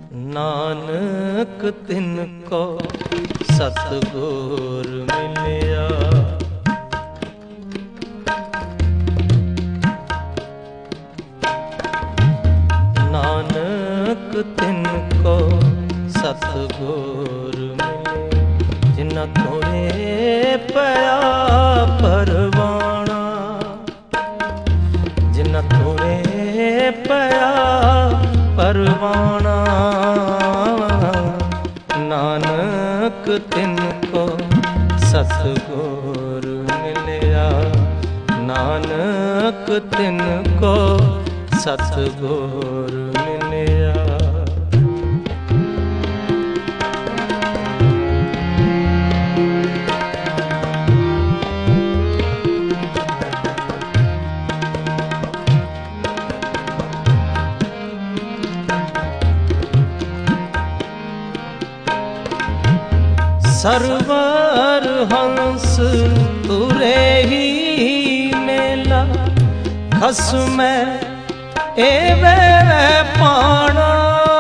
नानक तिनको सतगुर मिलिया। नानक तिनको सतगुर मिले, जिन्ना तोरे पया परवाना, जिन्ना तोरे पया परवाना। नानक तिनको सतगुर मिलिया, नानक तिनको सतगुर मिलिया। सरवर हंस तुरे ही मेला, खसम एवे पाना।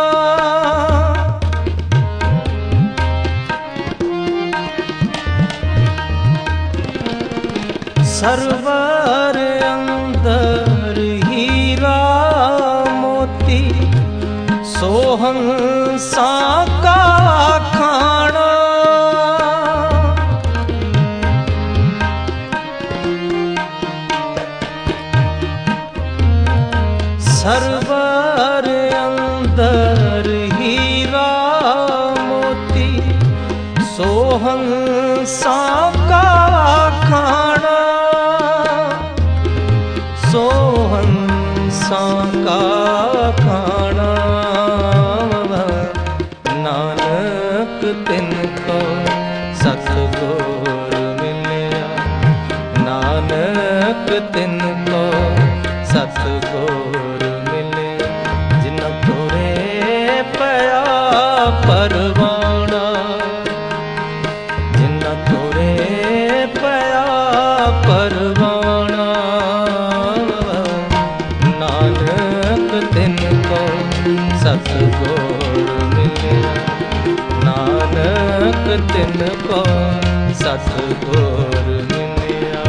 सरवर अंदर हीरा मोती, सोहंसा का खाना। सरवर अंदर हीरा मोती, सोहंसा का खाना। सोहंसा का खाना। नानक तिनको सतगुर मिलिया, नानक तिनको सतगुर मिले, जिन्ना तोरे पया परवाना, जिन्ना तोरे पया परवाना। नानक तिनको सतगुर मिलिया, नानक तिनको सतगुर मिलिया।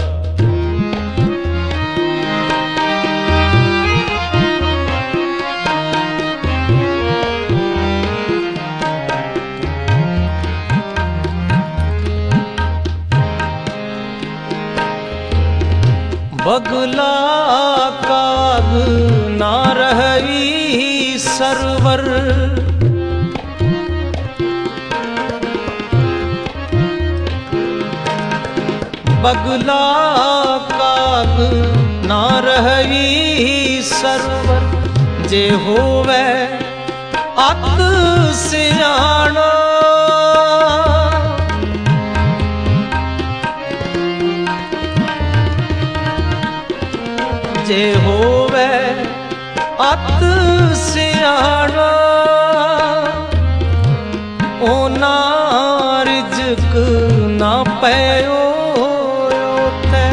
बगला काग ना रही सरवर, बगला काग ना रही सरवर। जे होवे अत सियाना, जे होवे अत सियाना। ओ ना रिज़्क ना पयो ते,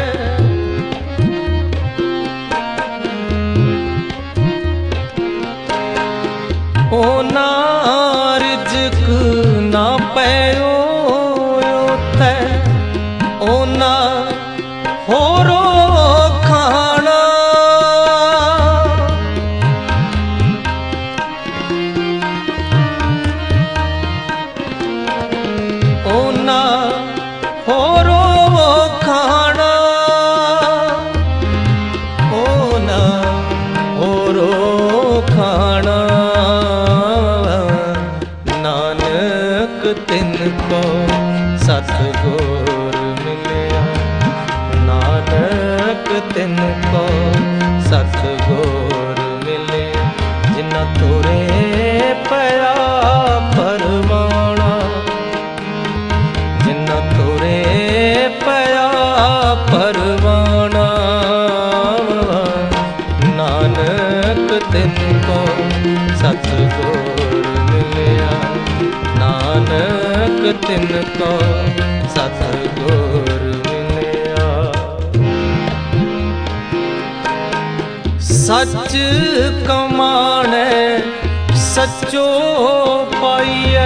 ओ ना रिज़्क ना पयो ते, ओ ना होरो खाना। ओ ना होरो खाना, ओ ना होरो खाना। नानक तिनको सतगुर मिलिया, नानक तिनको सतगुर मिले, जिन्ना तोरे पया परवाना, जिन्ना तोरे पया परवाना। नानक तिनको सतगुर मिलिया, नानक तिनको सतगुर मिलिया। सच कमाने सचो पाइए।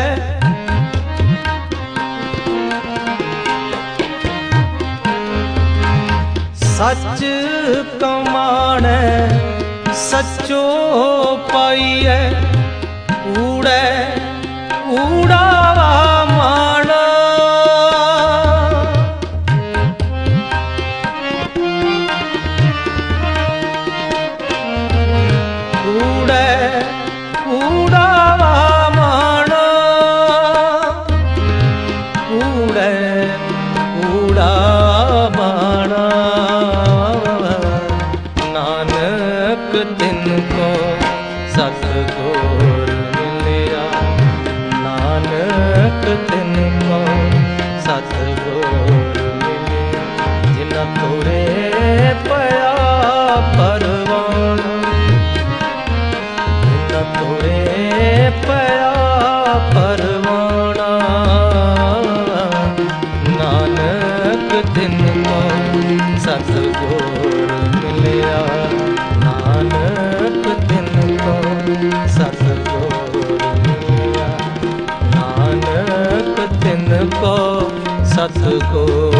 सच कमाने सचो पाइए। ऊड़े ऊड़ावा माना ऊड़े ऊड़ावा माना ऊड़े ऊड़ा माना। नानक तिनको सतगुर मिलिया। नानक तिनको सतगुर मिलिया। जिन्ना तोरे पया परवाना जिन्ना तोरे पया परवाना। नानक तिनको सतगुर मिलिया। नानक तिनको सतगुर मिलिया। नानक तिनको सतगुर